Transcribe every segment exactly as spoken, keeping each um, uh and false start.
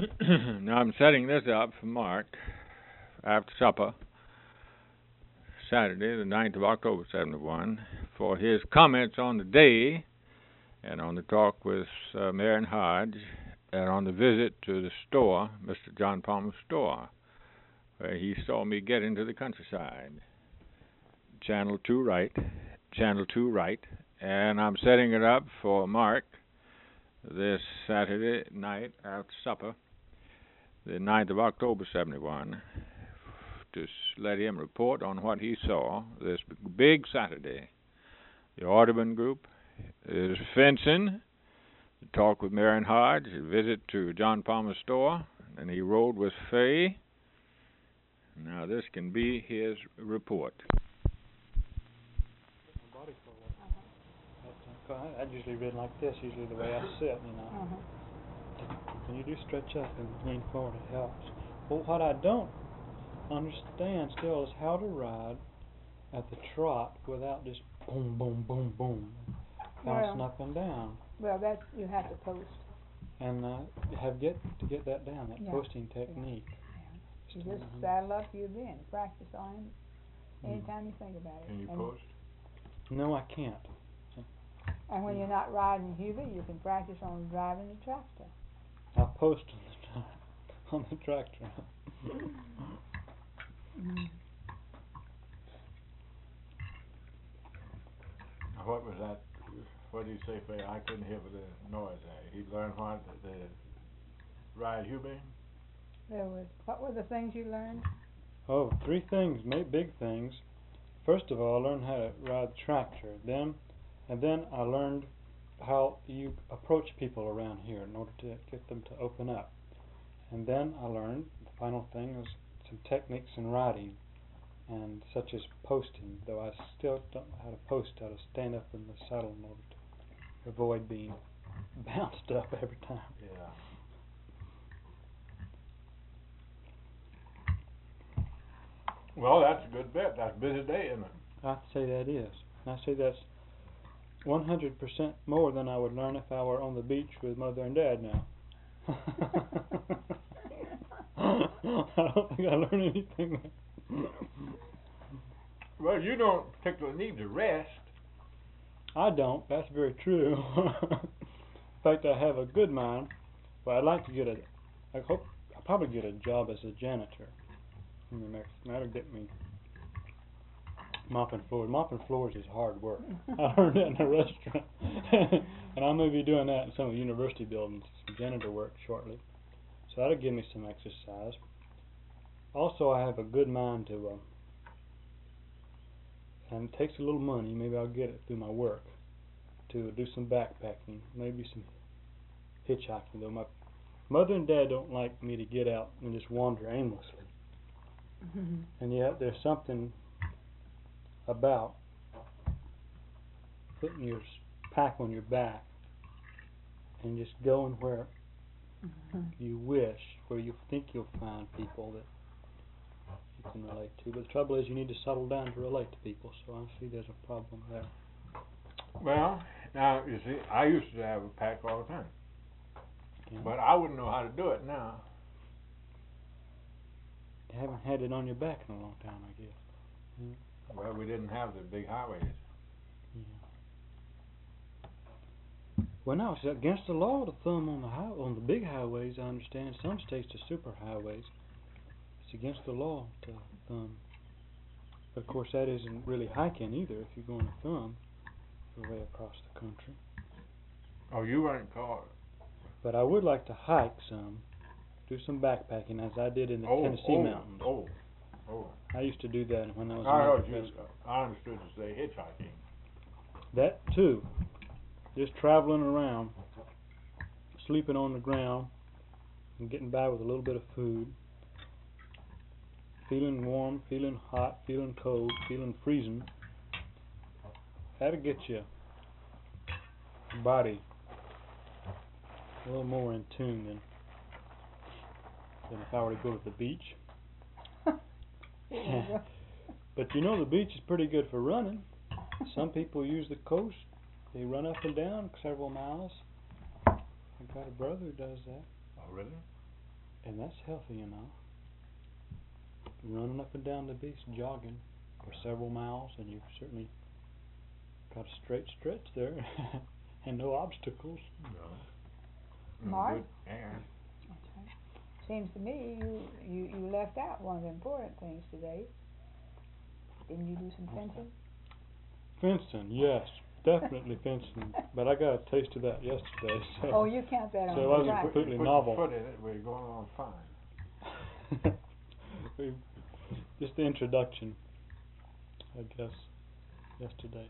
Now I'm setting this up for Mark after supper, Saturday, the ninth of October, seventy-one, for his comments on the day and on the talk with uh, Marion Hodge and on the visit to the store, Mister John Palmer's store, where he saw me get into the countryside. Channel two right, Channel two right, and I'm setting it up for Mark this Saturday night after supper, the ninth of October, seventy-one, to let him report on what he saw this big Saturday. The Audubon Group is fencing, talk with Marion Hodge, a visit to John Palmer's store, and he rode with Fay. Now this can be his report. I usually read like this, usually the way I sit, you know. Uh-huh. When you do stretch up and lean forward, it helps. But what I don't understand still is how to ride at the trot without just boom, boom, boom, boom, bouncing well, up and down. Well, that's, you have to post. And uh, have get to get that down, that yeah. posting technique. Yeah. You just mm-hmm. saddle up you then, practice on him anytime mm. you think about it. Can you and post? No, I can't. And when you're not riding Hubie, you can practice on driving the tractor. I'll post on the, tra on the tractor. mm. What was that? What did you say, Faye? I couldn't hear the noise there. He learned what? The, the ride Hubie? There was, what were the things you learned? Oh, three things, maybe big things. First of all, I learned how to ride the tractor. Then And then I learned how you approach people around here in order to get them to open up. And then I learned, the final thing was some techniques in riding, and such as posting, though I still don't know how to post, how to stand up in the saddle in order to avoid being bounced up every time. Yeah. Well, that's a good bit. That's a busy day, isn't it? I'd say that is. I say that's one hundred percent more than I would learn if I were on the beach with Mother and Dad now. I don't think I learned anything. Well, you don't particularly need to rest. I don't. That's very true. In fact, I have a good mind. But I'd like to get a, I hope, I'll probably get a job as a janitor. I mean, that'll get me mopping floors. Mopping floors is hard work. I learned that in a restaurant. And I may be doing that in some of the university buildings, some janitor work shortly. So that'll give me some exercise. Also, I have a good mind to, uh, and it takes a little money, maybe I'll get it through my work, to do some backpacking, maybe some hitchhiking, though my mother and dad don't like me to get out and just wander aimlessly. Mm-hmm. And yet there's something about putting your pack on your back and just going where mm-hmm. you wish, where you think you'll find people that you can relate to. But the trouble is you need to settle down to relate to people, so I see there's a problem there. Well, now, you see, I used to have a pack all the time. Yeah. But I wouldn't know how to do it now. You haven't had it on your back in a long time, I guess. Yeah. Well, we didn't have the big highways. Yeah. Well, no, it's against the law to thumb on the high, on the big highways. I understand some states are super highways. It's against the law to thumb. But of course, that isn't really hiking either. If you're going to thumb your way across the country. Oh, you weren't caught. But I would like to hike some, do some backpacking, as I did in the oh, Tennessee oh, mountains. Oh, oh. I used to do that when I was. I heard you. I understood you say hitchhiking. That too. Just traveling around, sleeping on the ground, and getting by with a little bit of food. Feeling warm, feeling hot, feeling cold, feeling freezing. That'll get your body a little more in tune than, than if I were to go to the beach. But you know the beach is pretty good for running. Some people use the coast. They run up and down several miles. I've got a brother who does that. Oh, really? and that's healthy, you know. Running up and down the beach, jogging for several miles, and you've certainly got a straight stretch there, and no obstacles. No. Mark? Good air. That's right. Seems to me you, you, you left out one of the important things today. Didn't you do some fencing? Fencing, yes, definitely fencing. But I got a taste of that yesterday, so. Oh, you count that on So it the wasn't right. completely Put novel. your foot in it, we're going on fine. We, just the introduction, I guess, yesterday.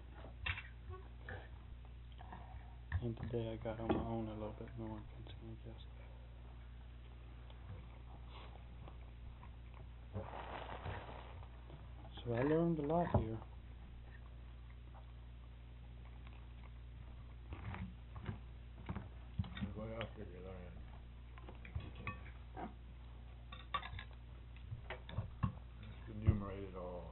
And today I got on my own a little bit more fencing, I guess. So I learned a lot here. What else did you learn? Just enumerate it all.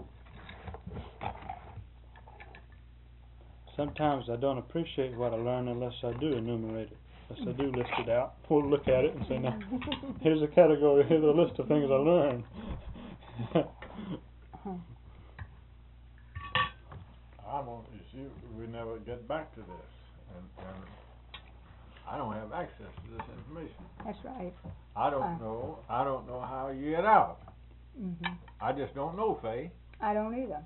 Sometimes I don't appreciate what I learn unless I do enumerate it. Unless I do list it out. We'll look at it and say, now, here's a category, here's a list of things I learned. I won't, you see, we never get back to this, and, and I don't have access to this information. That's right. I don't Uh. know, I don't know how you get out. Mm-hmm. I just don't know, Faye. I don't either.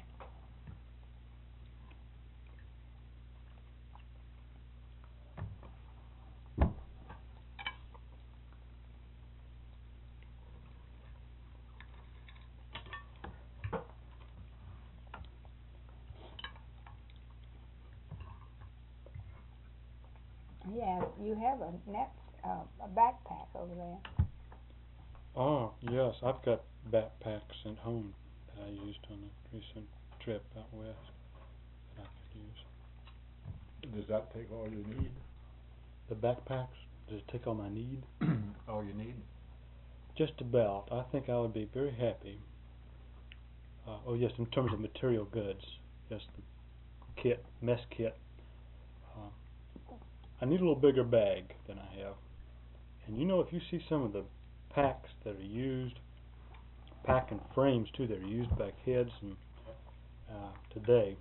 Yeah, you have a net, uh, a backpack over there. Oh, yes, I've got backpacks at home that I used on a recent trip out west that I could use. Does that take all you need? The backpacks, does it take all my need? All you need? Just about. I think I would be very happy. Uh, oh yes, in terms of material goods, yes, the kit, mess kit. Uh, I need a little bigger bag than I have. And you know, if you see some of the packs that are used, packing frames too, that are used back heads and uh, today.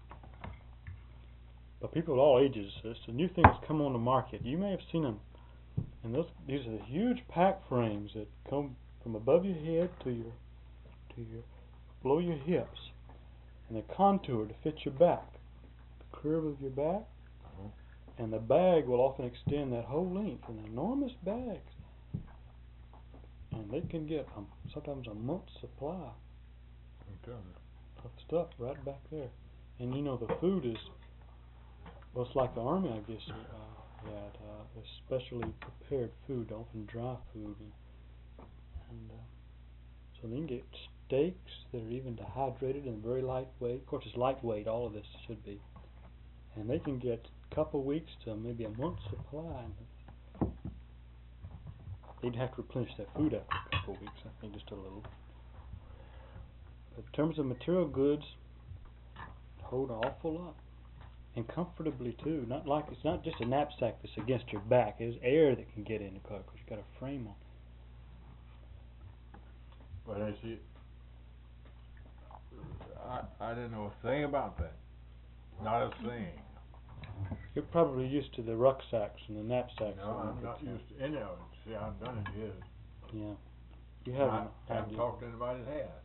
But people of all ages, it's a new thing that's come on the market. You may have seen them, and those these are the huge pack frames that come from above your head to your to your below your hips, and they're contoured to fit your back, the curve of your back, Uh-huh. and the bag will often extend that whole length. And enormous bags, and they can get um, sometimes a month's supply Okay. of stuff right back there. And you know, the food is, well, it's like the army, I guess, uh, had uh, specially prepared food, often dry food, and, and uh, so they can get steaks that are even dehydrated and very lightweight. Of course, it's lightweight. All of this should be, and they can get a couple weeks to maybe a month's supply. And they'd have to replenish that food after a couple of weeks, I think, just a little. But in terms of material goods, hold an awful lot. And comfortably too. Not like it's not just a knapsack that's against your back. There's air that can get in the car because you've got a frame on. But I see, I, I didn't know a thing about that. Not a thing. You're probably used to the rucksacks and the knapsacks. No, I'm not used to any of it. See, I've done it years. Yeah. You I haven't. haven't talked to anybody that has.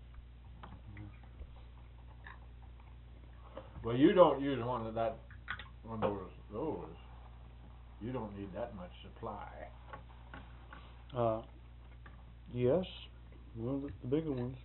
Well, you don't use one of that, one of those, those. You don't need that much supply. Uh, yes, one of the, the bigger ones.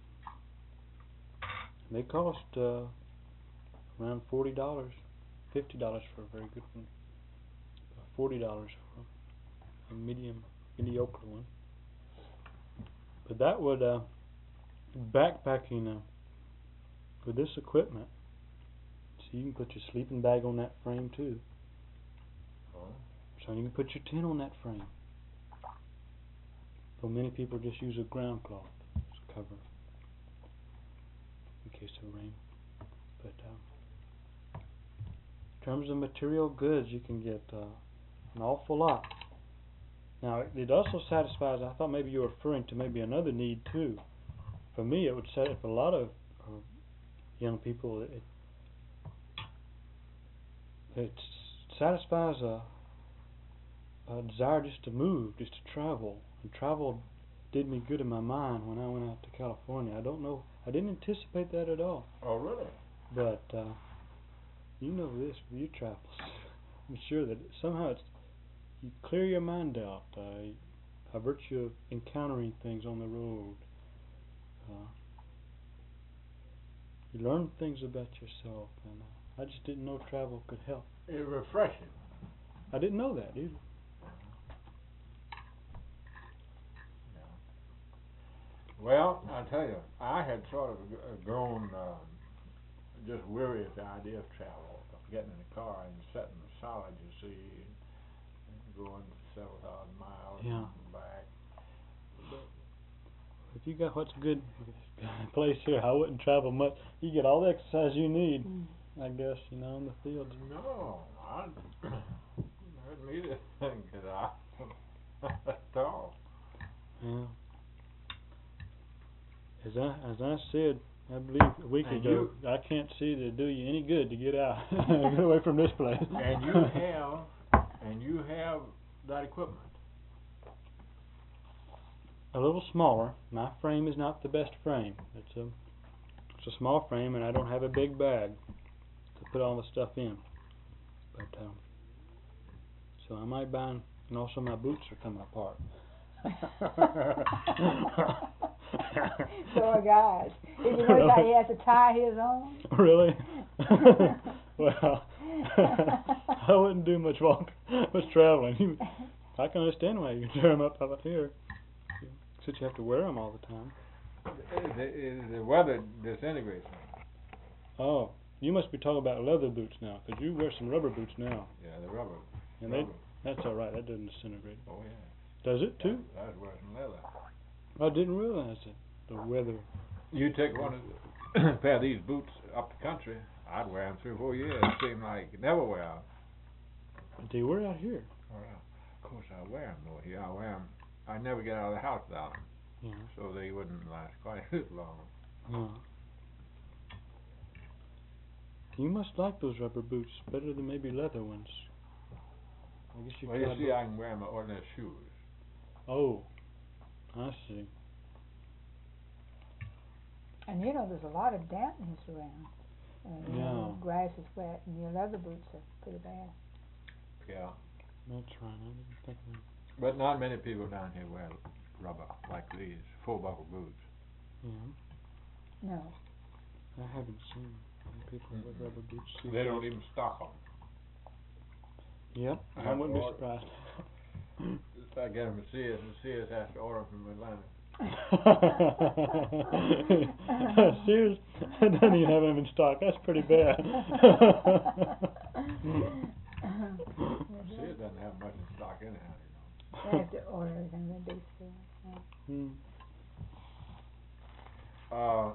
They cost uh, around forty dollars, fifty dollars for a very good one, uh, forty dollars for a medium, mediocre one. But that would uh, backpacking uh, with this equipment. So you can put your sleeping bag on that frame too. Oh. So you can put your tent on that frame. Though many people just use a ground cloth as a cover in case of rain. But uh, in terms of material goods, you can get uh, an awful lot Now, it, it also satisfies, I thought maybe you were referring to maybe another need too. For me, it would satisfy a lot of uh, young people. It, it satisfies a, a desire just to move, just to travel. And travel did me good in my mind when I went out to California. I don't know, I didn't anticipate that at all. Oh, really? But uh, you know this with your travels. I'm sure that somehow it's, you clear your mind out uh, by virtue of encountering things on the road. Uh, you learn things about yourself, and uh, I just didn't know travel could help. It's refreshing. I didn't know that either. Well, I tell you, I had sort of g- uh, grown uh, just weary of the idea of travel, of getting in a car and sitting solid, you see, and going several thousand miles Yeah. and back. If you got what's good place here, I wouldn't travel much. You get all the exercise you need, Mm. I guess, you know, in the fields. No, I didn't need anything because I at all. Yeah. As I as I said, I believe a week And ago, I can't see that it do you any good to get out, get away from this place. And you have, and you have that equipment. A little smaller. My frame is not the best frame. It's a it's a small frame, and I don't have a big bag to put all the stuff in. But um, so I might buy, and also my boots are coming apart. So are guys. Even though he has to tie his own. Really? Well, I wouldn't do much walk, much traveling. I can understand why you can tear them up out here, since you have to wear them all the time. The, the, the weather disintegrates me. Oh, you must be talking about leather boots now, because you wear some rubber boots now. Yeah, the rubber. And rubber. they, that's all right. That doesn't disintegrate. Oh yeah. Does it too? That, that's worse than leather. I didn't realize it. The weather. You take one of the pair of these boots up the country, I'd wear them three or four years. It seemed like never wear out. They wear out here. Oh, yeah. Of course, I wear them though. Here I wear them. I never get out of the house without them, Yeah. so they wouldn't last quite as long. Yeah. You must like those rubber boots better than maybe leather ones. I guess you. Well, you tried see, both. I can wear my ordinary shoes. Oh, I see. And you know, there's a lot of dampness around. And you know, Yeah. the grass is wet, and your leather boots are pretty bad. Yeah. That's right. I didn't think of that. But not many people down here wear rubber like these, full buckle boots. Yeah. No. I haven't seen many people with Mm-mm. rubber boots. They don't even stock them. Yep. I I have wouldn't be ordered- surprised. I get them at Sears, and Sears has to order them from Atlanta. Sears doesn't even have them in stock. That's pretty bad. Sears doesn't have much in stock anyhow, you know. They have to order everything they do still. Yeah. Hmm. Uh,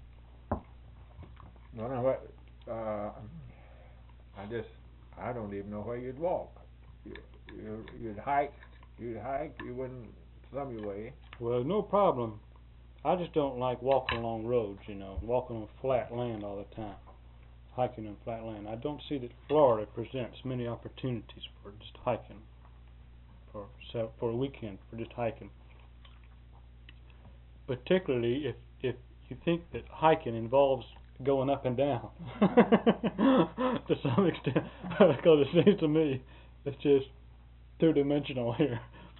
no, no, what, uh, I just, I don't even know where you'd walk. You, you, you'd hike, you'd hike, you wouldn't thumb your way. Well, no problem. I just don't like walking along roads, you know, walking on flat land all the time, hiking on flat land. I don't see that Florida presents many opportunities for just hiking, for so for a weekend, for just hiking. Particularly if if you think that hiking involves going up and down to some extent, because it seems to me it's just two-dimensional here.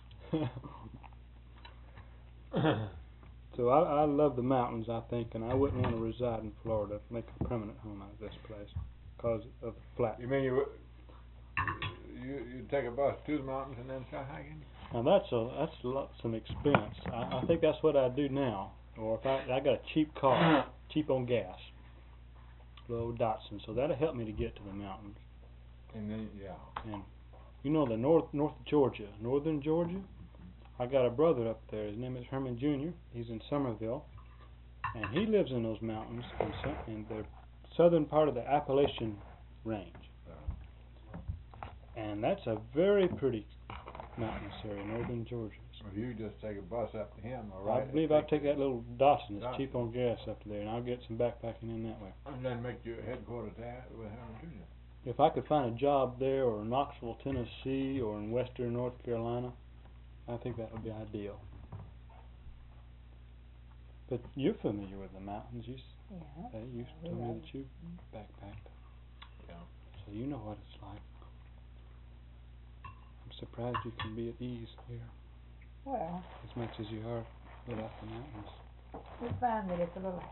So I, I love the mountains, I think, and I wouldn't want to reside in Florida, make a permanent home out of this place, because of the flat. You mean you, would- you, you take a bus to the mountains and then start hiking? Now that's a that's a lot, some expense. I, I think that's what I do now, or if I I got a cheap car, cheap on gas, little Datsun, so that'll help me to get to the mountains. And then, yeah. And you know the north north of Georgia, northern Georgia. I got a brother up there. His name is Herman Junior He's in Somerville, and he lives in those mountains in, so- in the southern part of the Appalachian Range. And that's a very pretty mountainous area, northern Georgia. If you just take a bus up to him, all I right? believe I'll take that little Datsun. It's Datsun. cheap on gas up there, and I'll get some backpacking in that way. And then make your headquarters there with him, too. If I could find a job there, or in Knoxville, Tennessee, or in western North Carolina, I think that would be ideal. But you're familiar with the mountains. You, s- Yeah. uh, you we told me love that you backpacked. Yeah. So you know what it's like. I'm surprised you can be at ease here Well, as much as you are without the mountains. we find that it's a little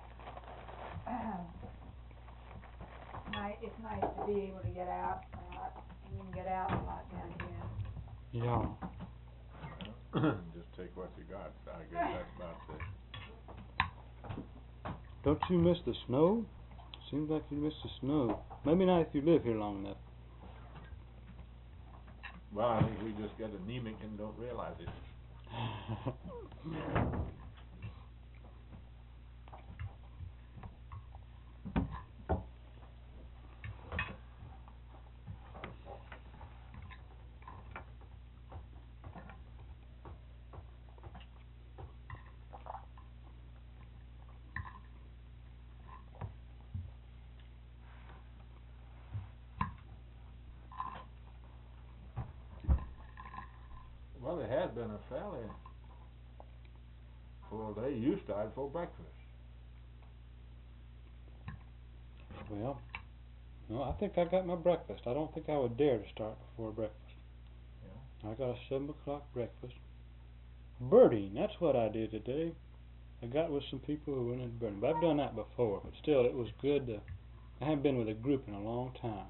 nice. It's nice to be able to get out a lot. You can get out a lot down here. Yeah. Just take what you got. I guess that's about it. Don't you miss the snow? Seems like you miss the snow. Maybe not if you live here long enough. Well, I think we just get anemic and don't realize it. Well, it has been a fairly full day. You started for breakfast. Well, no, I think I got my breakfast. I don't think I would dare to start before breakfast. Yeah. I got a seven o'clock breakfast. Birding, that's what I did today. I got with some people who went into birding. But I've done that before, but still it was good to, I haven't been with a group in a long time.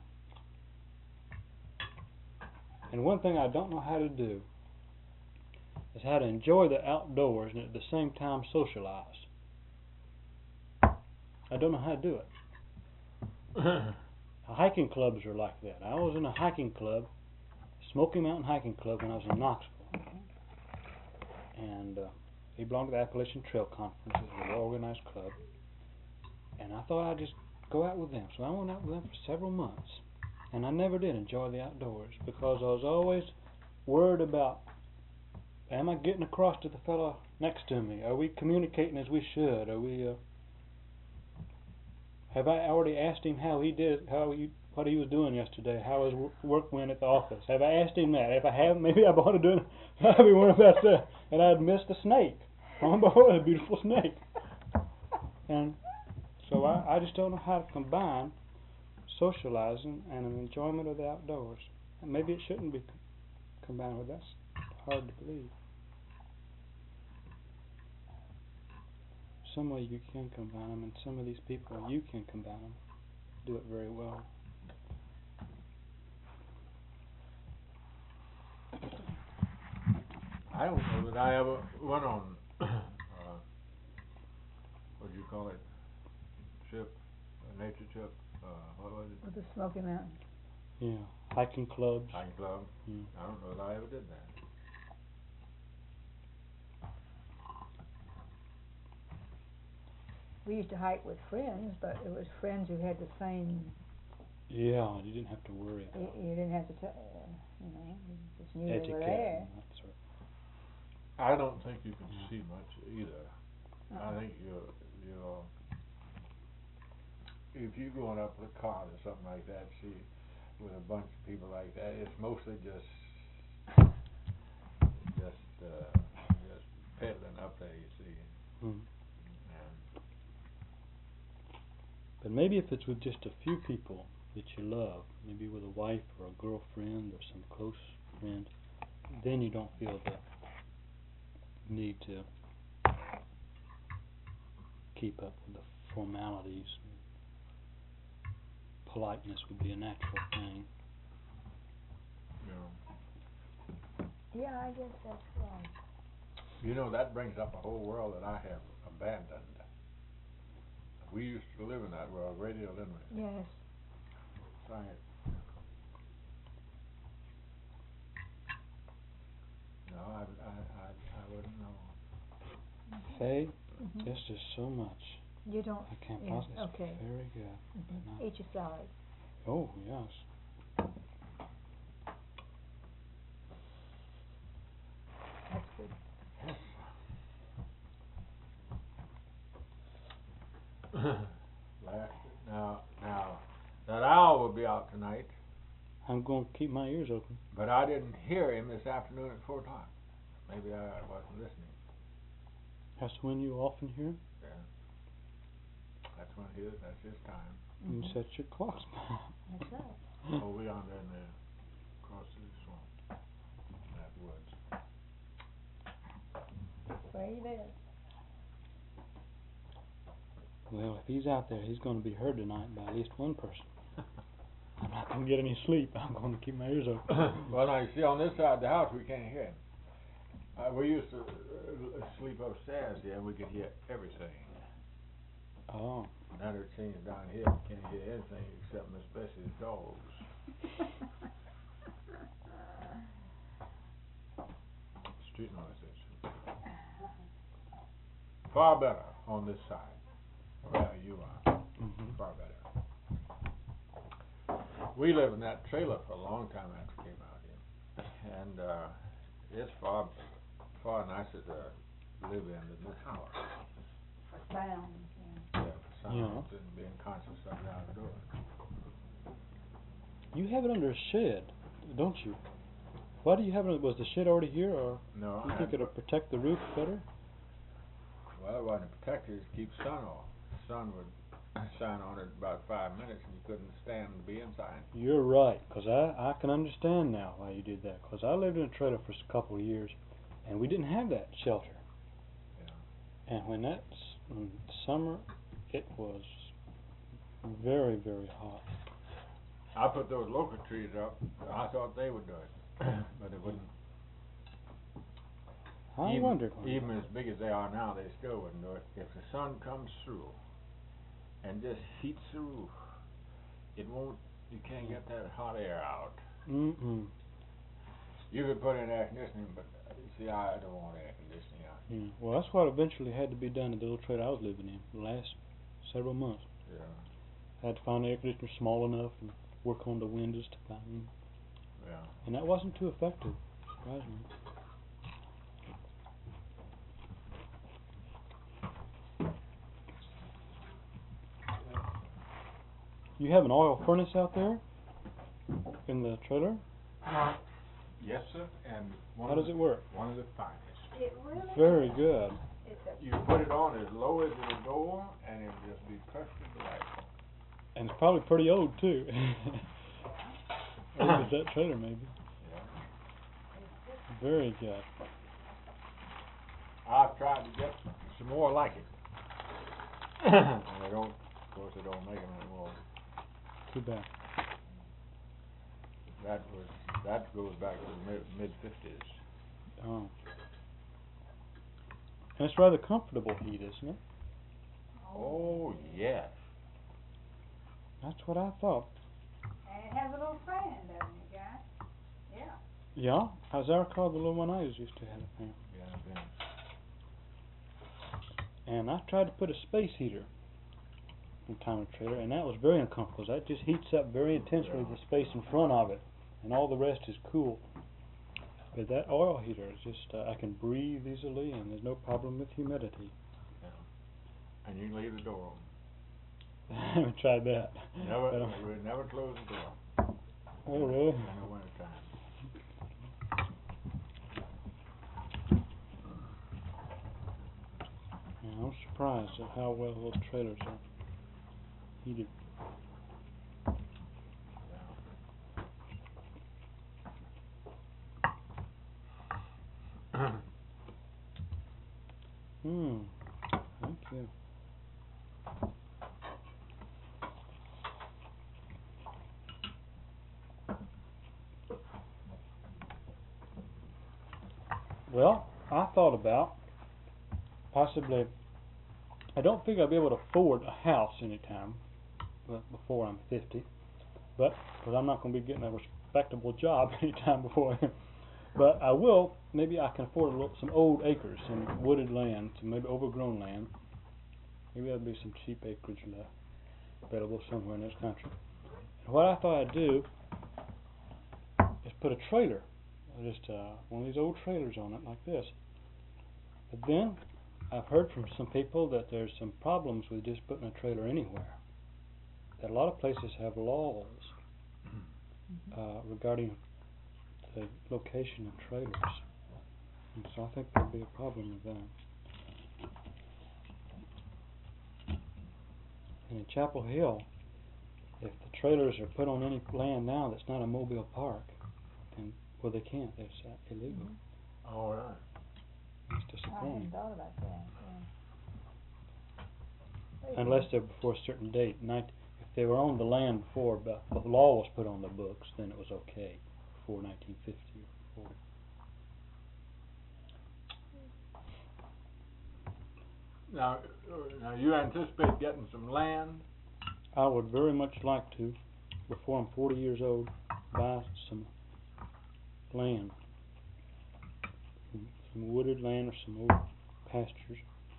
And one thing I don't know how to do is how to enjoy the outdoors and at the same time socialize. I don't know how to do it. Hiking clubs are like that. I was in a hiking club, Smoky Mountain Hiking Club, when I was in Knoxville. And uh, he belonged to the Appalachian Trail Conference. It was a well-organized club. And I thought I'd just go out with them. So I went out with them for several months. And I never did enjoy the outdoors because I was always worried about, am I getting across to the fellow next to me? Are we communicating as we should? Are we, uh, have I already asked him how he did, how he, what he was doing yesterday, how his w- work went at the office? Have I asked him that? If I haven't, maybe I ought to do it. I'd be worried about that. And I'd missed a snake. From below, a beautiful snake. And so I, I just don't know how to combine socializing and an enjoyment of the outdoors. And maybe it shouldn't be c- combined with that. Hard to believe. Some way you can combine them, and some of these people, you can combine them, do it very well. I don't know that I ever went on, uh, what do you call it, trip, a nature trip, uh, what was it? With the Smoky Mountains. Yeah, hiking clubs. Hiking club. Mm. I don't know that I ever did that. We used to hike with friends, but it was friends who had the same. Yeah, you didn't have to worry You, about you didn't have to, t- uh, you know, you just knew etiquette they were there. and that sort. I don't think you can see much either. Uh-uh. I think you're, you're, if you're going up with a cart or something like that, see, with a bunch of people like that, it's mostly just, just, uh, just pedaling up there, you see. Mm. And But maybe if it's with just a few people that you love, maybe with a wife or a girlfriend or some close friend, then you don't feel the need to keep up with the formalities. Politeness would be a natural thing. you know, Yeah, I guess that's right. you know, that brings up a whole world that I have abandoned. We used to live in that world, radio, didn't we? Yes. Right. No, I, I, I, I wouldn't know. Faye, Mhm. there's just so much. You don't. I can't Yeah, possibly. okay. Very good. Mhm. But not, Eat your salad. oh, yes. Richard. Last, now, now, that owl will be out tonight, I'm going to keep my ears open. but I didn't hear him this afternoon at four o'clock. Maybe I wasn't listening. That's when you often hear him? Yeah. That's when it is. That's his time. You Mhm. set your clocks back. That's right. Oh, we on there in the across the swamp, that woods. Where he lives. Well, if he's out there, he's going to be heard tonight by at least one person. I'm not going to get any sleep. I'm going to keep my ears open. Well, now you see, on this side of the house we can't hear him. Uh, we used to uh, sleep upstairs here, and we could hear everything. Oh. Now that it changed down here, we can't hear anything except Miss Bessie's dogs. Street noises. Far better on this side. Where you are. Mm-hmm. Far better. We lived in that trailer for a long time after we came out here. And uh, it's far, far nicer to live in than this house. For sound. Yeah, for sounds Yeah. and being conscious of the outdoors. You have it under a shed, don't you? Why do you have it? Was the shed already here, or No, you I think had, it'll protect the roof better? well, it wasn't protected, it keeps sun off. The sun would shine on it about five minutes and you couldn't stand to be inside. You're right, 'cause I, I can understand now why you did that. 'Cause I lived in a trailer for a couple of years, and we didn't have that shelter. Yeah. And when that s- in summer, it was very, very hot. I put those locust trees up, I thought they would do it, but it wouldn't. I even, wondered. when- even as big as they are now, they still wouldn't do it. If the sun comes through and just heats the roof, it won't, you can't get that hot air out. Mm-mm. You could put in air conditioning, but uh, see, I don't want air conditioning out. Yeah. Well, that's what eventually had to be done in the little trailer I was living in the last several months. Yeah, I had to find an air conditioner small enough and work on the windows to find, yeah. and that wasn't too effective, surprisingly. You have an oil furnace out there in the trailer? Yes, sir, and one How of does the, it work? one of the finest. It really Very is. good. It's a You put it on as low as it'll go, and it'll just be perfectly right. And it's probably pretty old too. Old as that trailer maybe. Yeah. Very good. I've tried to get some more like it. And they don't, of course, they don't make them anymore. Too bad. That was, that goes back to the mid, mid fifties. Oh. And it's rather comfortable heat, isn't it? Oh, yes. That's what I thought. And it has a little fan, doesn't it, guys? Yeah. Yeah, as I recall, the little one I was used to had a fan. Yeah, then. And I tried to put a space heater in time of trailer, and that was very uncomfortable. That just heats up very intensely the space in front of it, and all the rest is cool. But that oil heater is just, uh, I can breathe easily, and there's no problem with humidity. And you leave the door I haven't tried that. open. Never, But, uh, we would never close the door. oh, really? In the winter time. Yeah, I'm surprised at how well those trailers are heated. Yeah. Hmm. Thank you. Well, I thought about possibly. I don't think I'll be able to afford a house anytime, but before I'm fifty. But because I'm not going to be getting a respectable job anytime before. But I will. Maybe I can afford a little, some old acres, some wooded land, some maybe overgrown land. Maybe there'll be some cheap acreage left available somewhere in this country. And what I thought I'd do is put a trailer, just uh, one of these old trailers on it like this, But then I've heard from some people that there's some problems with just putting a trailer anywhere. That a lot of places have laws uh, regarding the location of trailers. And so I think there'll be a problem with that. And in Chapel Hill, if the trailers are put on any land now that's not a mobile park, then, well, they can't. It's uh, illegal. Mm-hmm. All right. That's I disappointing. hadn't thought about that. Yeah. Unless they're before a certain date. Nin- if they were on the land before but the law was put on the books, then it was okay, before nineteen fifty or forty. Now, uh, now you anticipate getting some land? I would very much like to, before I'm forty years old, buy some land. Some, some wooded land or some old pastures.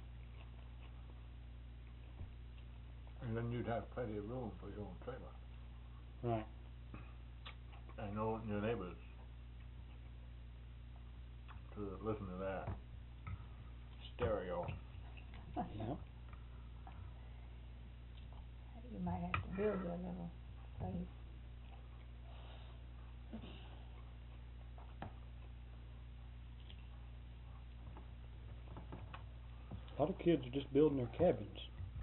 And then you'd have plenty of room for your own trailer. Right. And know your neighbors to listen to that stereo. Yeah. You might have to build your little place. A lot of kids are just building their cabins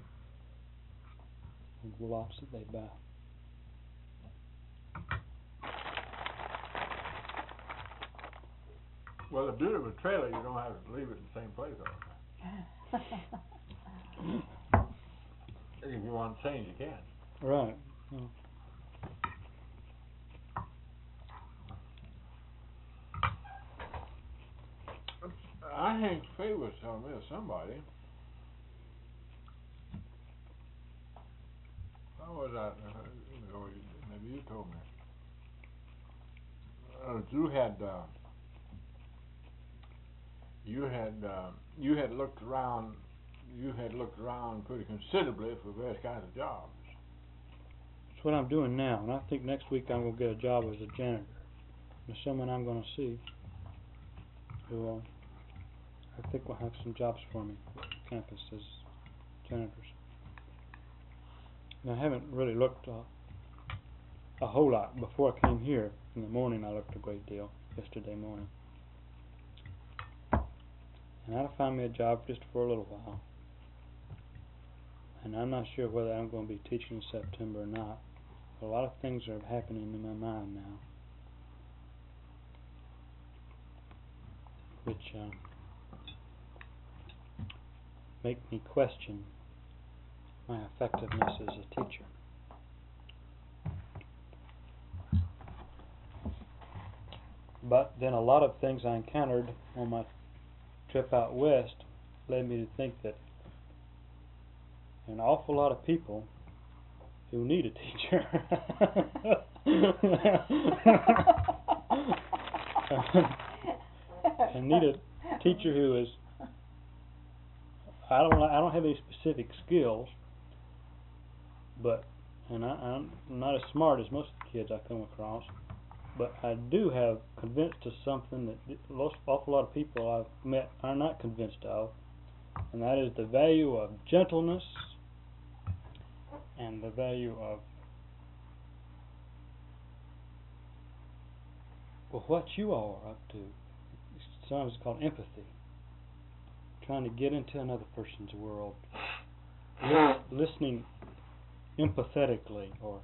on the lots that they buy. Well, the beauty of a trailer, you don't have to leave it in the same place all the time. If you want change, you can. Right. Yeah. I think Faye was telling me of somebody. How was that? Uh, or you- maybe you told me. Uh, you had uh, you had uh, you had looked around. You had looked around pretty considerably for various kinds of jobs. That's what I'm doing now, and I think next week I'm going to get a job as a janitor. There's someone I'm going to see who uh, I think will have some jobs for me on campus as janitors. And I haven't really looked uh, a whole lot. Before I came here in the morning, I looked a great deal yesterday morning. And that'll find me a job just for a little while. And I'm not sure whether I'm going to be teaching in September or not. A lot of things are happening in my mind now, which uh, make me question my effectiveness as a teacher. But then a lot of things I encountered on my trip out west led me to think that an awful lot of people who need a teacher and need a teacher who is I don't I don't have any specific skills, but and I, I'm not as smart as most of the kids I come across, but I do have convinced of something that an awful lot of people I've met are not convinced of, and that is the value of gentleness and the value of well, what you all are up to. Sometimes it's called empathy. Trying to get into another person's world, listening empathetically, or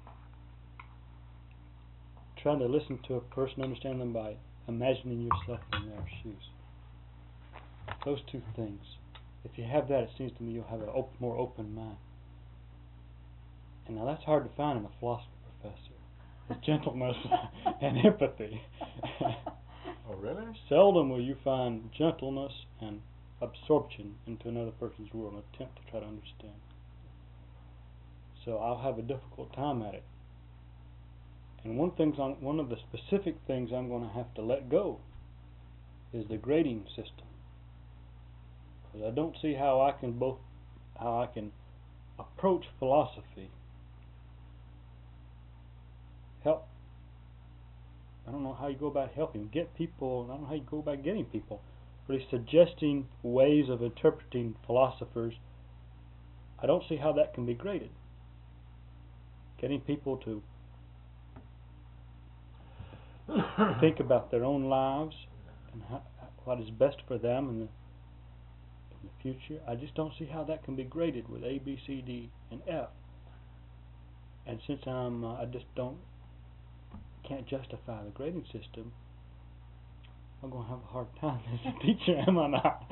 trying to listen to a person, understand them by imagining yourself in their shoes. Those two things. If you have that, it seems to me you'll have a op- more open mind. And now that's hard to find in a philosophy professor. Is gentleness and empathy. Oh, really? Seldom will you find gentleness and absorption into another person's world, an attempt to try to understand. So I'll have a difficult time at it. And one things on one of the specific things I'm going to have to let go is the grading system, because I don't see how I can both how I can approach philosophy, help. I don't know how you go about helping get people. I don't know how you go about getting people really suggesting ways of interpreting philosophers, I don't see how that can be graded. Getting people to think about their own lives and how, what is best for them in the, in the future, I just don't see how that can be graded with A, B, C, D, and F. And since I'm, uh, I just don't, can't justify the grading system, I'm going to have a hard time as a teacher, am I not?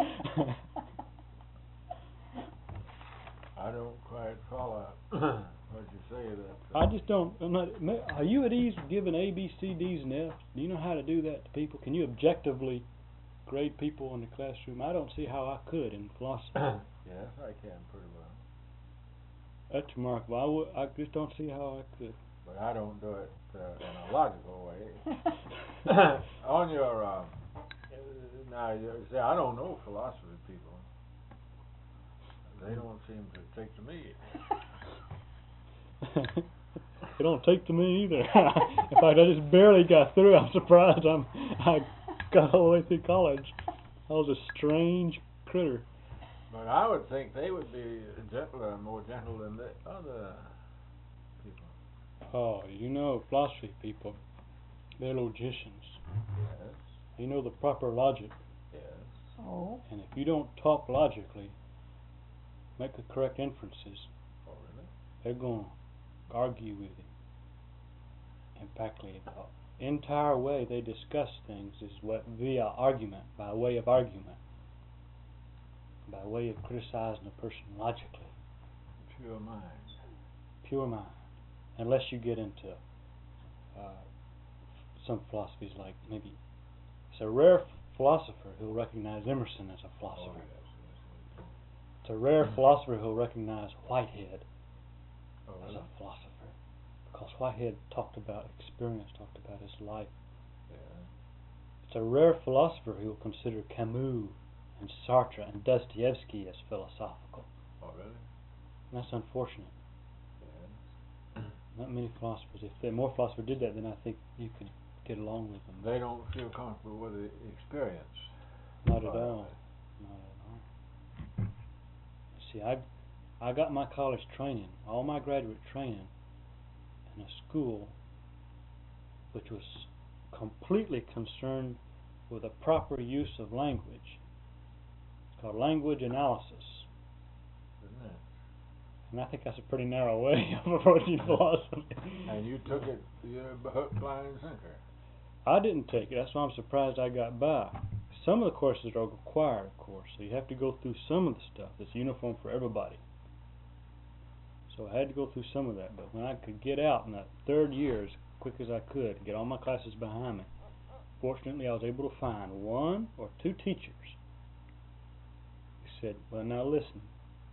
I don't quite follow what you say. That I just don't. I'm not, are you at ease giving A, B, C, D's, and F's? Do you know how to do that to people? Can you objectively grade people in the classroom? I don't see how I could in philosophy. Yes, I can pretty well. That's remarkable. I, would, I just don't see how I could. But I don't do it uh, in a logical way. On your, um, now, you see, I don't know philosophy people. They don't seem to take to me. They don't take to me either. In fact, I just barely got through. I'm surprised I'm, I got all the way through college. I was a strange critter. But I would think they would be gentler, more gentle than the other people. Oh, you know, philosophy people, they're logicians. Yes. You know the proper logic. Yes. Oh. And if you don't talk logically, make the correct inferences, Oh, really? they're going to argue with you. In fact, the entire way they discuss things is what via argument, by way of argument, by way of criticizing a person logically. Pure mind. Pure mind. Unless you get into uh, some philosophies like maybe, it's a rare philosopher who'll recognize Emerson as a philosopher. Oh, yes, yes, yes. It's a rare philosopher who'll recognize Whitehead Oh, as really? a philosopher. Because Whitehead talked about experience, talked about his life. Yeah. It's a rare philosopher who will consider Camus and Sartre and Dostoevsky as philosophical. Oh, really? And that's unfortunate. Yes. Not many philosophers. If there more philosophers did that, then I think you could get along with them. They don't feel comfortable with the experience. Not at all. Not at all. See, I, I got my college training, all my graduate training, in a school which was completely concerned with the proper use of language. It's called language analysis. Isn't it? And I think that's a pretty narrow way of approaching philosophy. And you took it, you hook, line, and sinker. I didn't take it. That's why I'm surprised I got by. Some of the courses are required, of course, so you have to go through some of the stuff that's uniform for everybody. So I had to go through some of that, but when I could get out in that third year as quick as I could and get all my classes behind me, fortunately I was able to find one or two teachers who said, well, now listen,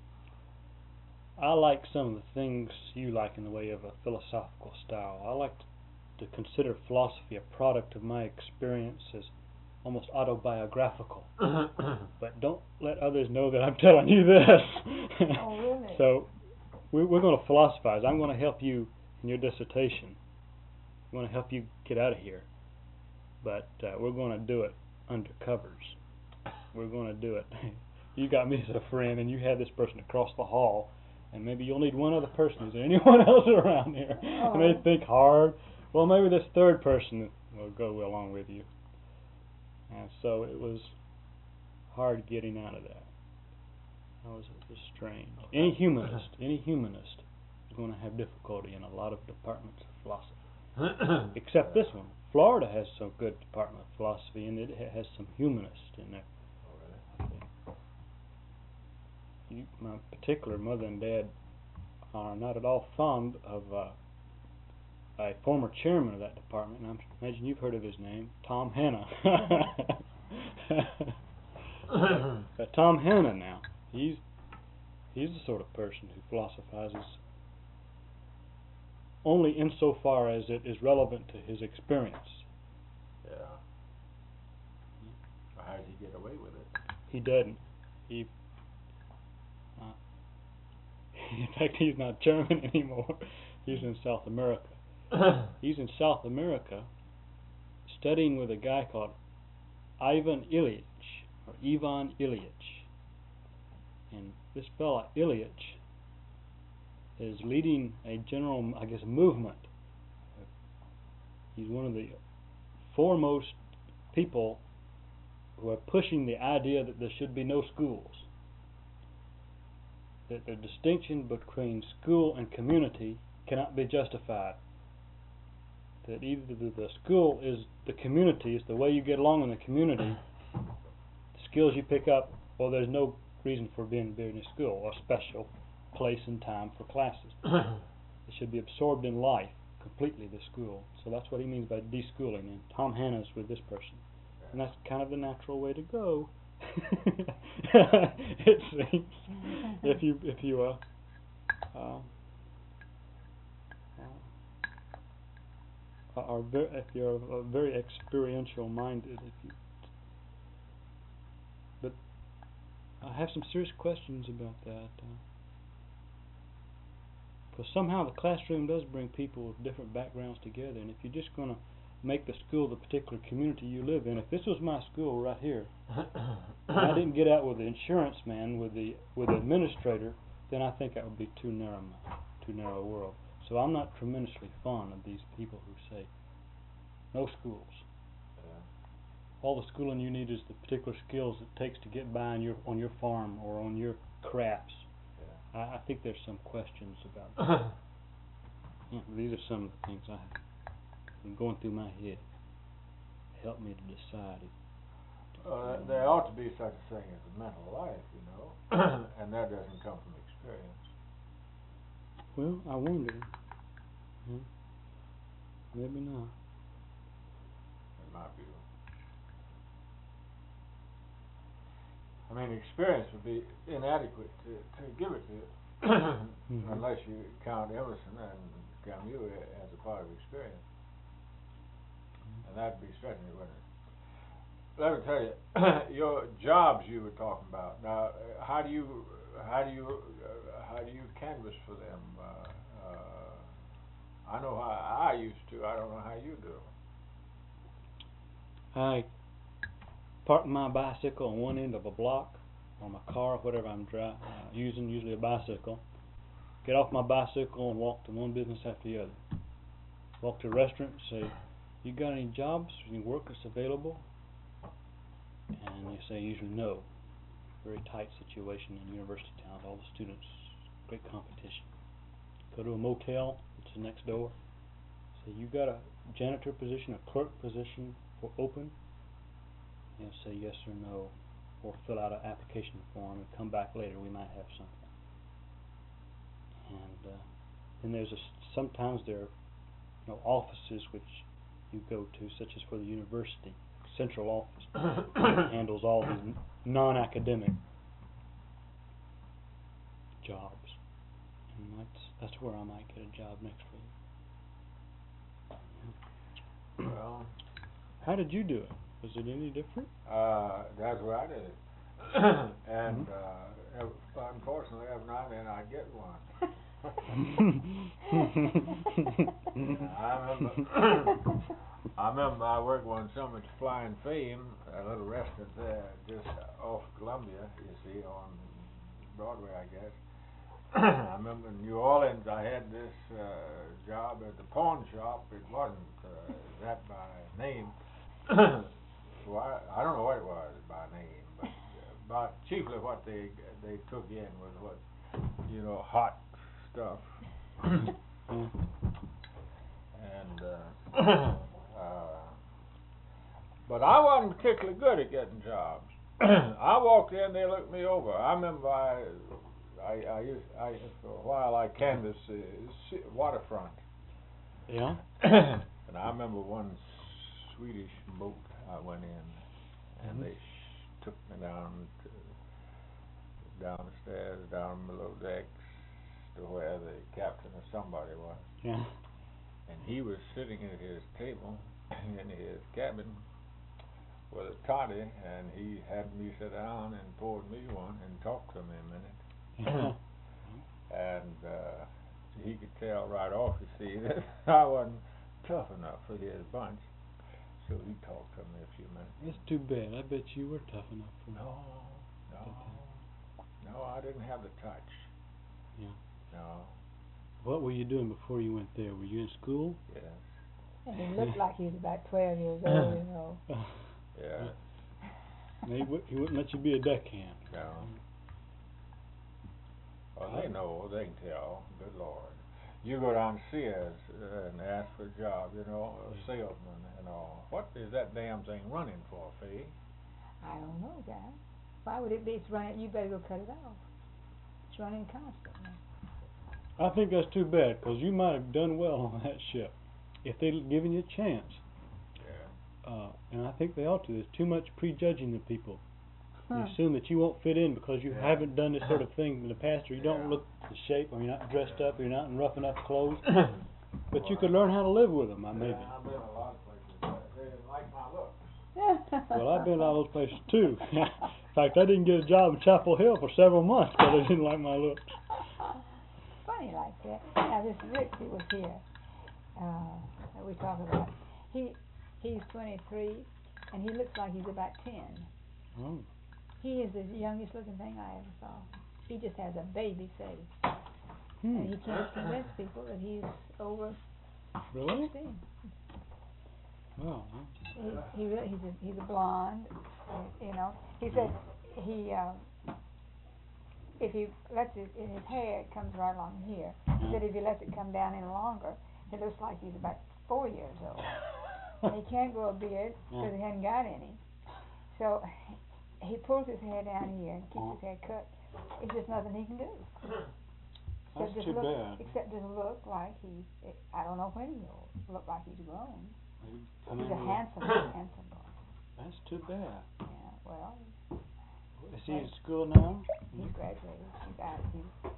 I like some of the things you like in the way of a philosophical style. I like to consider philosophy a product of my experience as almost autobiographical. But don't let others know that I'm telling you this. Oh, really? So we, we're going to philosophize. I'm going to help you in your dissertation. I'm going to help you get out of here. But uh, we're going to do it under covers. We're going to do it. You got me as a friend, and you had this person across the hall, and maybe you'll need one other person. Is there anyone else around here? Oh. And they think hard. Well, maybe this third person will go along with you. And so it was hard getting out of that. That was, it was strange. Any humanist, any humanist is going to have difficulty in a lot of departments of philosophy. Except this one. Florida has some good department of philosophy, and it has some humanists in there. Oh, really? You, my particular mother and dad are not at all fond of uh, a former chairman of that department, and I imagine you've heard of his name, Tom Hanna. uh, Tom Hanna now, he's he's the sort of person who philosophizes only insofar as it is relevant to his experience. Yeah. So how does he get away with it? He doesn't. He, uh, in fact, he's not German anymore. He's in South America. He's in South America studying with a guy called Ivan Illich. or Ivan Ilyich. And this fella, Ilyich, is leading a general, I guess, movement. He's one of the foremost people who are pushing the idea that there should be no schools. That the distinction between school and community cannot be justified. That either the, the school is the community, it's the way you get along in the community, the skills you pick up, or there's no reason for being, being in a school, or special place and time for classes. It should be absorbed in life completely, the school. So that's what he means by deschooling, and Tom Hanna's with this person. And that's kind of the natural way to go. It seems. If you if you uh, uh, uh are very, if you're uh, very experiential minded, if you but I have some serious questions about that. Because uh, somehow the classroom does bring people with different backgrounds together, and if you're just going to make the school the particular community you live in, if this was my school right here, and I didn't get out with the insurance man, with the with the administrator, then I think that would be too narrow, too narrow a world. So I'm not tremendously fond of these people who say no schools. Yeah. All the schooling you need is the particular skills it takes to get by on your on your farm or on your crafts. Yeah. I, I think there's some questions about that. Yeah, these are some of the things I have been going through my head. Help me to decide it. Uh, there ought to be such a thing as a mental life, you know, and that doesn't come from experience. Well, I wonder. Hmm. Maybe not. In my view. I mean, experience would be inadequate to, to give it to you, mm-hmm. unless you count Emerson and Camus as a part of experience. Mm-hmm. And that'd be stretching it, wouldn't it? Let me tell you, your jobs you were talking about. Now, how do you, how do you, uh, how do you canvass for them? Uh, uh, I know how I used to. I don't know how you do. I park my bicycle on one end of a block, or my car, whatever I'm dri- uh, using, usually a bicycle. Get off my bicycle and walk to one business after the other. Walk to a restaurant and say, "You got any jobs? Any work that's available?" And they say usually no. Very tight situation in university towns. All the students, great competition. Go to a motel, it's next door. Say, "You got a janitor position, a clerk position for open?" And say yes or no, or fill out an application form and come back later. We might have something. And uh, then there's a, sometimes there are you know offices which you go to, such as for the university. Central office handles all these non-academic jobs, and that's that's where I might get a job next week. Well, how did you do it? Was it any different? Uh, that's where I did it, and mm-hmm. uh, unfortunately, every now and then I get one. yeah, I remember. I remember I worked one summer at Flying Fame, a little restaurant there just off Columbia, you see, on Broadway, I guess. I remember in New Orleans I had this uh, job at the pawn shop. It wasn't uh, that by name. Well, I, I don't know what it was by name, but, uh, but chiefly what they they took in was what, you know, hot stuff. and uh, Uh, but I wasn't particularly good at getting jobs. I walked in, they looked me over. I remember I, I, I used, I for a while I canvassed the uh, waterfront. Yeah. And I remember one Swedish boat I went in, and mm-hmm. they sh- took me down to, down the stairs, down below decks to where the captain or somebody was. Yeah. And he was sitting at his table in his cabin with a toddy, and he had me sit down and poured me one and talked to me a minute. and uh, he could tell right off, you see, that I wasn't tough enough for his bunch. so he talked to me a few minutes. That's too bad. I bet you were tough enough for him. No, no, no, I didn't have the touch. Yeah. No. What were you doing before you went there? Were you in school? Yes. And he looked like he was about twelve years old, you know. Yeah. No, he, w- he wouldn't let you be a deckhand. No. Well, they know. They can tell. Good Lord. You go down to Sears uh, and ask for a job, you know, a salesman and all. What is that damn thing running for, Fee? I don't know, guy. Why would it be? It's running. You better go cut it off. It's running constantly. I think that's too bad, 'cause you might have done well on that ship if they'd given you a chance. Yeah. Uh, and I think they ought to. There's too much prejudging of people. You Huh. assume that you won't fit in because you Yeah. haven't done this sort of thing in the past, or you don't Yeah. look the shape, or you're not dressed up, or you're not in rough enough clothes. Well, But you could learn how to live with them, I maybe. Yeah, I've been in a lot of places. But they didn't like my looks. Well, I've been in all those places too. In fact, I didn't get a job in Chapel Hill for several months because they didn't like my looks. Funny like that. Now this Rick who was here, uh, that we talk about, he he's twenty-three, and he looks like he's about ten. Oh. He is the youngest looking thing I ever saw. He just has a baby face, Hmm. and he can't convince people that he's over Really? sixteen. Well, He he really he's a he's a blonde, you know. He said he uh, if he lets it in his hair, it comes right along here. He said if he lets it come down any longer, it looks like he's about four years old. And he can't grow a beard because he hasn't got any. So he pulls his hair down here and keeps his hair cut. It's just nothing he can do. That's just too look, bad. Except just look like he, I don't know when he'll look like he's grown. Come He's a in with- handsome, handsome boy. That's too bad. Yeah, well, Is he in school now? he's graduated. He got he's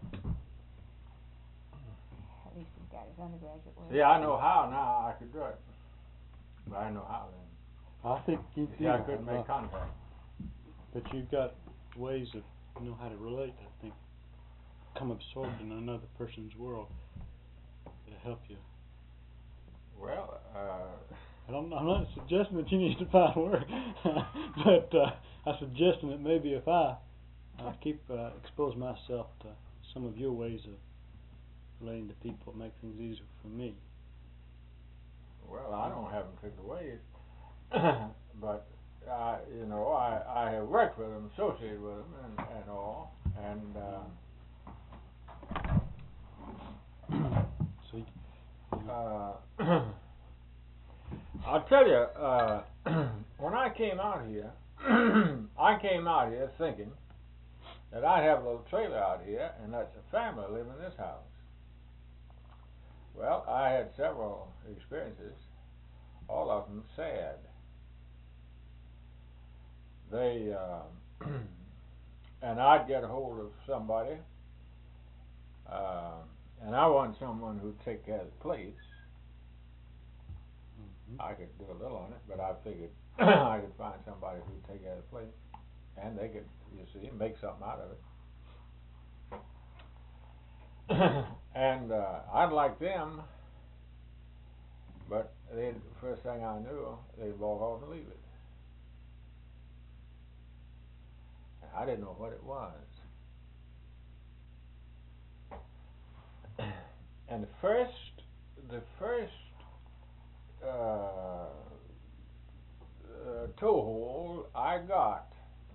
at least he's got his undergraduate work. See, I know how now. I could do it. But I know how then. I think you See, I couldn't make contact. But you've got ways of know how to relate, I think. Become absorbed in another person's world to help you. Well, uh, I don't, I'm not suggesting that you need to find work, but uh, I'm suggesting that maybe if I uh, keep uh, expose myself to some of your ways of relating to people, it make things easier for me. well, I don't have them took away, but I, you know, I, I have worked with them, associated with them, and, and all, and uh, So you, uh, I'll tell you, uh, when I came out here, I came out here thinking that I'd have a little trailer out here, and that's a family living in this house. Well, I had several experiences, all of them sad. They, uh, and I'd get a hold of somebody, uh, and I wanted someone who'd take care of the place. mm-hmm. I could do a little on it, but I figured I could find somebody who'd take care of the place, and they could, you see, make something out of it. And uh, I'd like them, but they, the first thing I knew, they'd walk off and leave it. And I didn't know what it was. And the first, the first uh, uh, toehold I got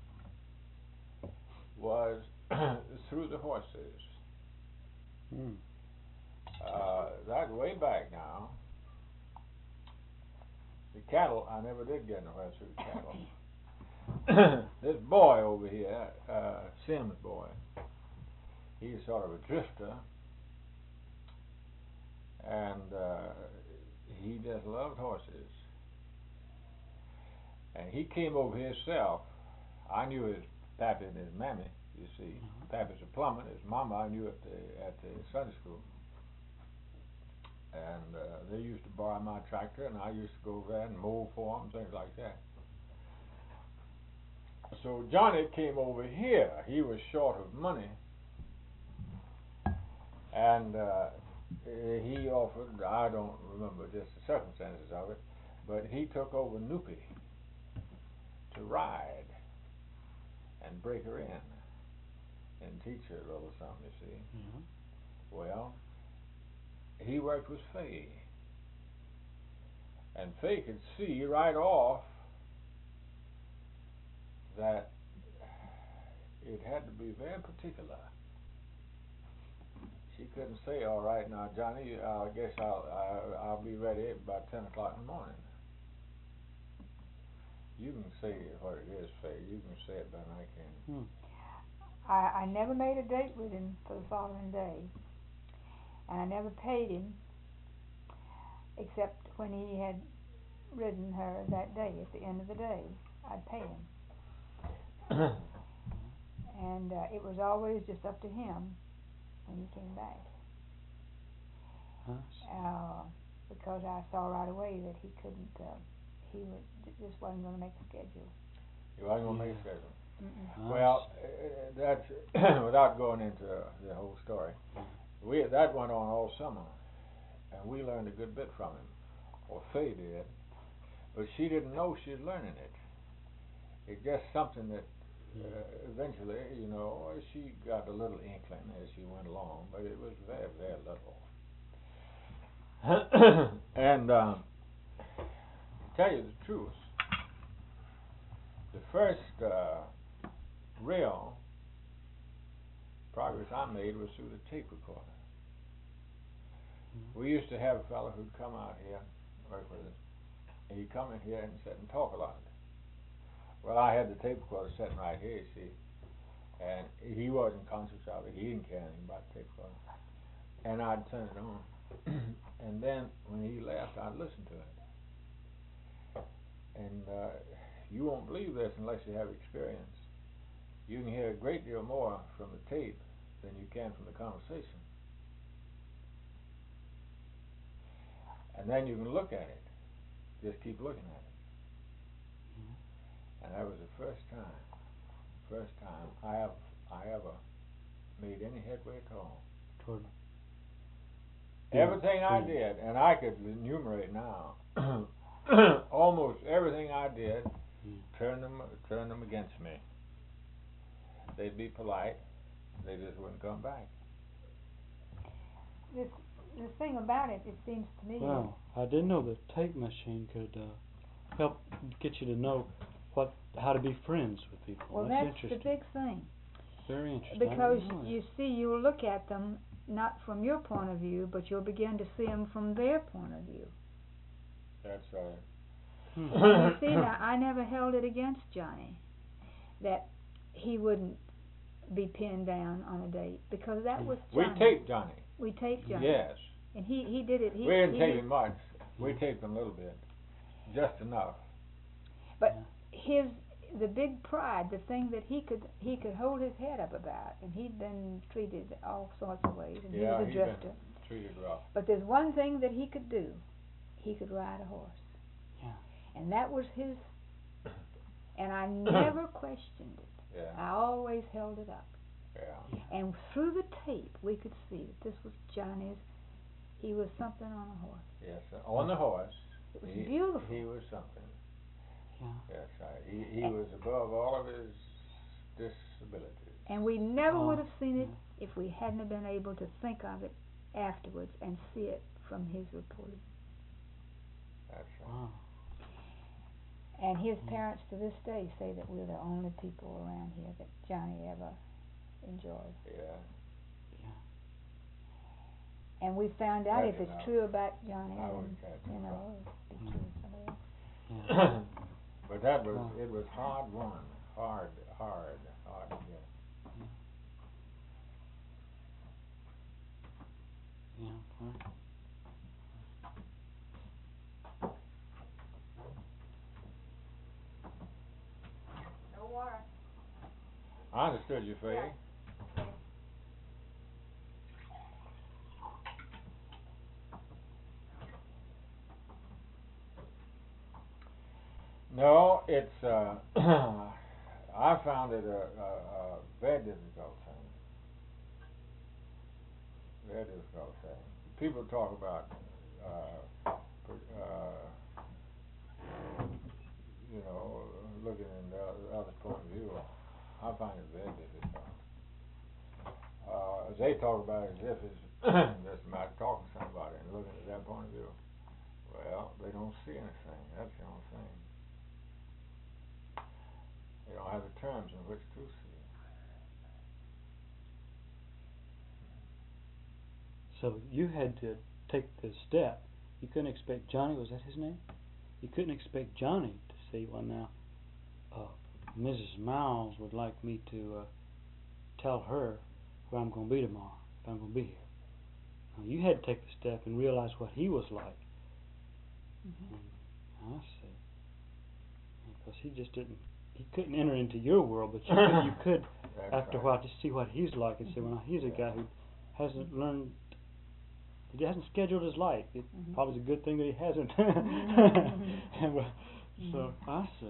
was through the horses. Mm. Uh, that way back now. The cattle, I never did get nowhere through cattle. This boy over here, uh, Sims boy, he's sort of a drifter, and uh, he just loved horses. And he came over himself. I knew his pappy and his mammy, you see. Mm-hmm. Pappy's a plumber, his mama I knew at the, at the Sunday school. And uh, they used to borrow my tractor, and I used to go over there and mow for them, things like that. So Johnny came over here. He was short of money, and uh, he offered, I don't remember just the circumstances of it, but he took over Nupi to ride and break her in and teach her a little something, you see. Yeah. Well, he worked with Fay, and Fay could see right off that it had to be very particular. She couldn't say, "All right, now Johnny, I guess I'll I, I'll be ready about ten o'clock in the morning." You can say what it is, Fay. You can say it better than I can. Hmm. I, I never made a date with him for the following day, and I never paid him except when he had ridden her that day. At the end of the day, I'd pay him. And uh, it was always just up to him when he came back. Huh? Uh, because I saw right away that he couldn't, uh, he would, just wasn't going to make the schedule. You wasn't going to Yeah. make a schedule. Mm-mm. Well, uh, that's without going into the whole story. We that went on all summer, and we learned a good bit from him, or Fay did, but she didn't know she was learning it. It's just something that uh, eventually, you know, she got a little inkling as she went along, but it was very, very little. And um, to tell you the truth, the first uh, real progress I made was through the tape recorder. Mm-hmm. We used to have a fellow who'd come out here, work with us, and he'd come in here and sit and talk a lot. Well, I had the tape recorder sitting right here, you see, and he wasn't conscious of it. He didn't care anything about the tape recorder. And I'd turn it on, and then when he left, I'd listen to it. And uh, you won't believe this unless you have experience. You can hear a great deal more from the tape than you can from the conversation. And then you can look at it. Just keep looking at it. And that was the first time, first time I have I ever made any headway at all. Toward Everything I Hmm. did, and I could enumerate now, almost everything I did, Hmm. turn them turn them against me. They'd be polite, they just wouldn't come back. This, the thing about it, it seems to me, Well, I didn't know the tape machine could uh, help get you to know what how to be friends with people. well, that's, that's the interesting. big thing. Very interesting. I Because didn't know that. you see, you'll look at them not from your point of view, but you'll begin to see them from their point of view. That's right. Hmm. You see, now, I never held it against Johnny that he wouldn't be pinned down on a date, because that was We Johnny. taped Johnny. We taped Johnny. Yes. And he, he did it. He, We didn't he tape did- him much. We taped him a little bit. Just enough. But his the big pride, the thing that he could he could hold his head up about, and he'd been treated all sorts of ways, and Yeah, he was a he'd been drifter. treated rough. But there's one thing that he could do. He could ride a horse. Yeah. And that was his, and I never questioned it. Yeah. I always held it up. Yeah. And through the tape, we could see that this was Johnny's, he was something on a horse. Yes. sir. On the horse. It was he, beautiful. He was something. Yeah. Yes, right. He he And- was above all of his disabilities. And we never Oh, would have seen it yeah. if we hadn't have been able to think of it afterwards and see it from his reporting. That's right. Wow. And his Mm. parents to this day say that we're the only people around here that Johnny ever enjoyed. Yeah. And we found out That if you it's know. true about Johnny, I then, wouldn't catch you it. know, it'd be true of somebody else. Yeah. But that was Wow. it was hard won. Hard, hard, hard to get. Yeah. Well, No water. I understood you, Faye. Yeah. No, it's uh I found it a, a, a very difficult thing. Very difficult thing. People talk about uh, per- uh you know, looking in the other point of view, I find it very difficult. Uh, they talk about it as if it's just a matter of talking to somebody and looking at that point of view. Well, they don't see anything. That's the only thing. They don't have the terms in which to see. So you had to take the step. You couldn't expect Johnny, was that his name? You couldn't expect Johnny to say, well now, uh, Missus Miles would like me to uh, tell her where I'm going to be tomorrow, if I'm going to be here. Now, you had to take the step and realize what he was like. Mm-hmm. I see. Because he just didn't, he couldn't enter into your world, but you could, you could after a while, just see what he's like and say, well, now, he's a guy who hasn't learned, he hasn't scheduled his life. It mm-hmm. probably is a good thing that he hasn't. Mm-hmm. So, I see.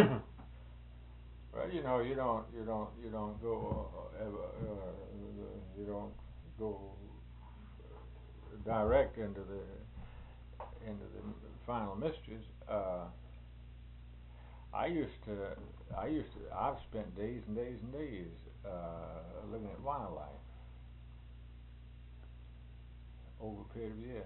Well, you know, you don't, you don't, you don't go uh, ever, uh, you don't go direct into the into the final mysteries. Uh, I used to, I used to, I've spent days and days and days uh, looking at wildlife over a period of years.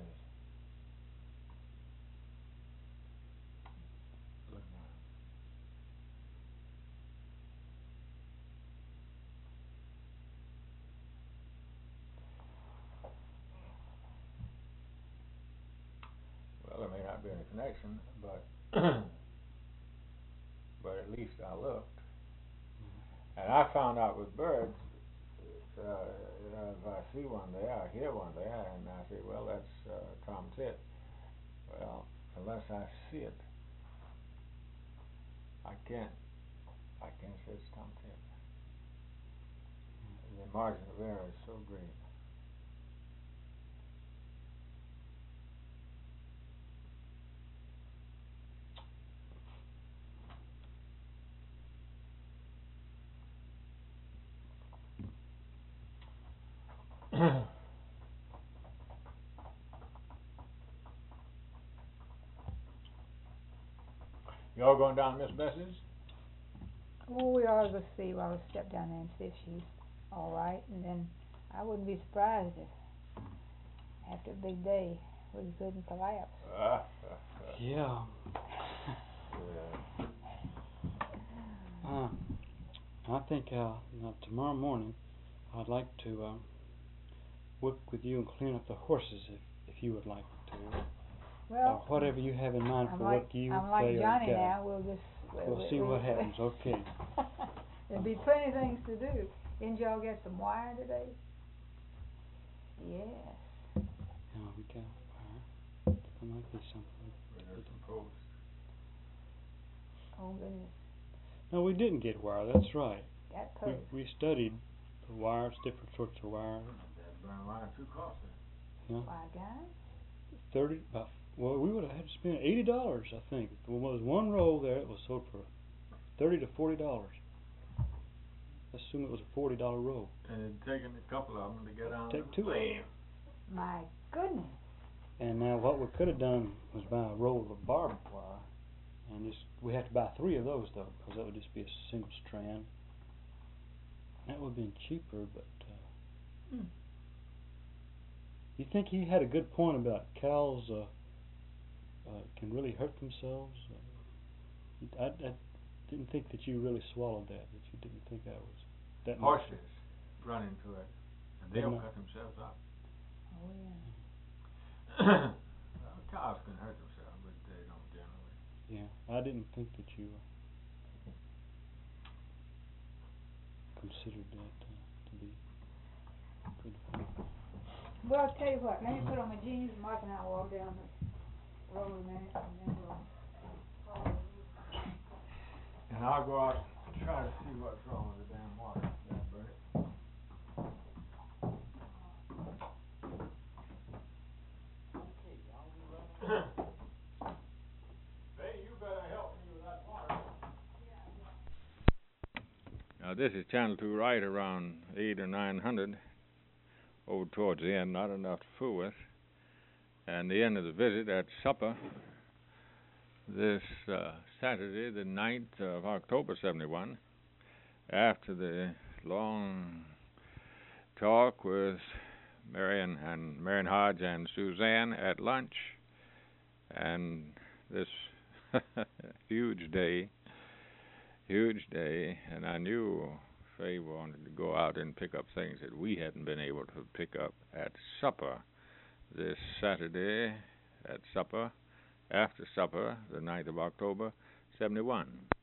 Well, there may not be any connection, but but at least I looked, mm-hmm. and I found out with birds. Uh, uh, if I see one there, I hear one there, and I say, well, that's uh, tomtit. Well, unless I see it, I can't. I can't say it's tomtit. Mm-hmm. The margin of error is so great. Y'all going down to Miss Bessie's? Well, we are going to see. Well, I'll step down there and see if she's all right, and then I wouldn't be surprised if after a big day we couldn't collapse. Uh, yeah. yeah. Uh, I think uh, now tomorrow morning I'd like to uh, work with you and clean up the horses if if you would like to. Well, or whatever you have in mind I'm for like, what you I'm like say Johnny or now. We'll just we'll, we'll see we'll, what happens. Okay. There'll be plenty of things to do. Didn't y'all get some wire today? Yes. No, we got wire. There might be something. We got some posts. Oh goodness. No, we didn't get wire. That's right. Got posts. We we studied the wires, different sorts of wire. That burn wire too costly. Yeah. Why, guys? Thirty. About well, we would have had to spend eighty dollars, I think. There was one roll there. It was sold for thirty to forty dollars. Assume it was a forty dollar roll. And it'd taken a couple of them to get on. Take two of them. My goodness. And now what we could have done was buy a roll of barbed wire, and just we have to buy three of those though, because that would just be a single strand. That would have been cheaper, but. Uh, mm. You think he had a good point about cows uh, uh, can really hurt themselves? Uh, I, I didn't think that you really swallowed that. That you didn't think I was that much. Horses run into it, and they'll cut themselves up. Oh yeah. Well, cows can hurt themselves, but they don't generally. Yeah, I didn't think that you uh, considered that uh, to be good for you. Well, I'll tell you what, let me put on my jeans and Mark and I will walk down the road a minute and then we'll... And I'll go out and try to see what's wrong with the damn water. That burn it. Okay, y'all be running. Hey, you better help me with that water. Now this is Channel two right around eight or nine hundred. Over towards the end, not enough to fool with. And the end of the visit at supper, this uh, Saturday, the ninth of October, seventy-one, after the long talk with Marion and Marion Hodge and Suzanne at lunch, and this huge day, huge day, and I knew Faye wanted to go out and pick up things that we hadn't been able to pick up at supper this Saturday, at supper, after supper, the ninth of October, seventy-one.